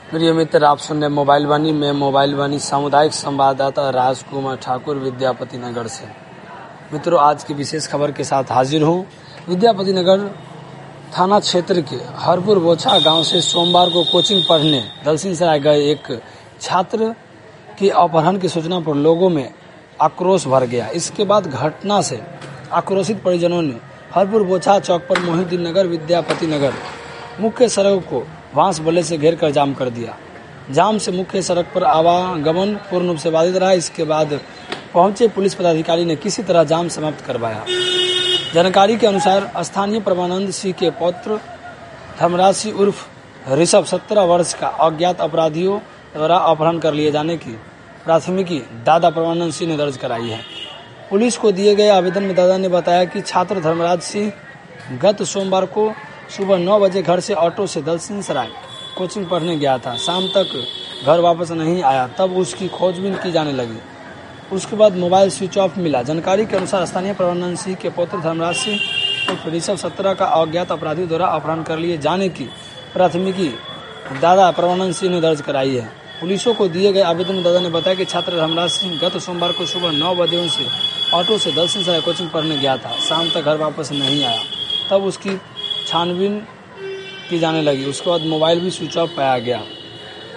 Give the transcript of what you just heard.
प्रिय मित्र, आप सुन रहे मोबाइल वाणी में मोबाइल वाणी सामुदायिक संवाददाता राजकुमार ठाकुर विद्यापति नगर से। मित्रों, आज की विशेष खबर के साथ हाजिर हूँ। विद्यापति नगर थाना क्षेत्र के हरपुर बोछा गांव से सोमवार को कोचिंग पढ़ने दलसिंह सराय गए एक छात्र के अपहरण की सूचना पर लोगों में आक्रोश भर गया। इसके बाद घटना से आक्रोशित परिजनों ने हरपुर बोछा चौक पर मोहिउद्दीन नगर विद्यापति नगर मुख्य सड़क को बांस बल्ले से घेर कर जाम कर दिया। जाम से मुख्य सड़क पर आवागमन पूर्ण रूप से बाधित रहा। इसके बाद पहुंचे पुलिस पदाधिकारी ने किसी तरह जाम समाप्त करवाया। जानकारी के अनुसार स्थानीय परमानंद सिंह के पौत्र धर्मराज सिंह उर्फ ऋषभ 17 वर्ष का अज्ञात अपराधियों द्वारा अपहरण कर लिए जाने की प्राथमिकी दादा परमानंद सिंह ने दर्ज कराई है। पुलिस को दिए गए आवेदन में दादा ने बताया कि छात्र धर्मराज सिंह गत सोमवार को सुबह 9 बजे घर से ऑटो से दलसिंह सराय कोचिंग पढ़ने गया था। शाम तक घर वापस नहीं आया, तब उसकी खोजबीन की जाने लगी। उसके बाद मोबाइल स्विच ऑफ मिला। जानकारी के अनुसार स्थानीय परमानंद सिंह के पुत्र धर्मराज सिंह और ऋषभ 17 का अज्ञात अपराधियों द्वारा अपहरण कर लिए जाने की प्राथमिकी दादा परमानंद सिंह ने दर्ज कराई है। पुलिसों को दिए गए आवेदन में दादा ने बताया कि छात्र धर्मराज सिंह गत सोमवार को सुबह 9 बजे से ऑटो से दलसिंह सराय कोचिंग पढ़ने गया था। शाम तक घर वापस नहीं आया, तब उसकी छानबीन की जाने लगी। उसके बाद मोबाइल भी स्विच ऑफ पाया गया।